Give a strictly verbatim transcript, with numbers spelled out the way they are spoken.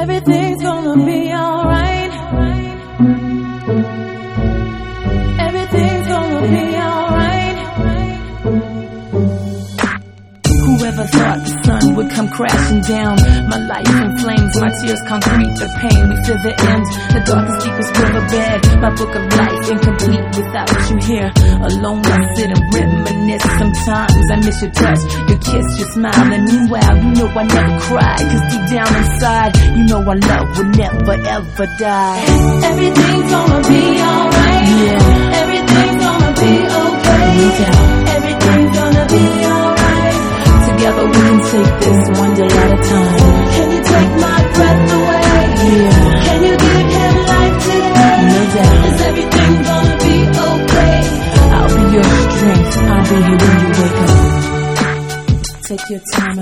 Everything's gonna be alright. Everything's gonna be alright. Whoever thought the sun would come crashing down? My life in flames, my tears concrete the pain. We feel the end, the darkest, deepest riverbed. My book of life incomplete without you here. Alone I sit and reminisce. Sometimes I miss your touch, your kiss, your smile. And meanwhile, you know I never cry, cause deep down inside, you know our love will never ever die. Everything's gonna be alright. Yeah. Everything's gonna be okay. Yeah. Everything's gonna be alright. Together we can take this one day at a time. Can you take my breath away? Yeah. Can you give him life today? No doubt. Is everything gonna be okay? I'll be your strength. I'll be here when you wake up. Take your time.